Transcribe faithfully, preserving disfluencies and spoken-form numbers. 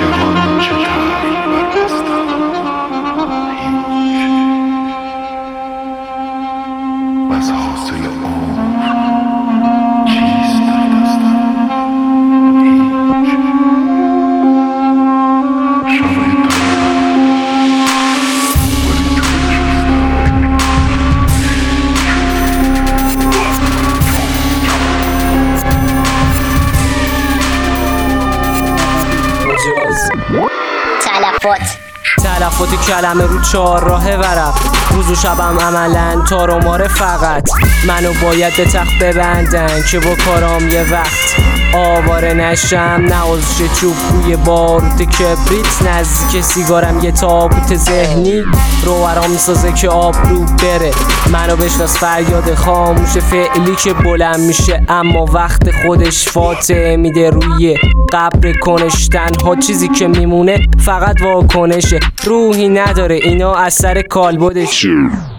جهان چه طرح بربستم هیچ و از حاصل عمر چیست در دستم هیچ شبای تلفات تلفات کلمه رو چهار راه ورق روز و شبم عملا تار و ماره فقط منو باید به تخت ببندن که با کارام یه وقت آواره نشم نوازش چوب بوی باروت کبریت نزدیک سیگارم یه تابوت ذهنی رو ورام سازه که آب رو بره منو بشناس فریاد خاموش فعلی که بلند میشه اما وقت خودش فاتحه میده روی قبر کنش تنها چیزی که میمونه فقط واکنشه روحی نداره اینا اثر کالبدش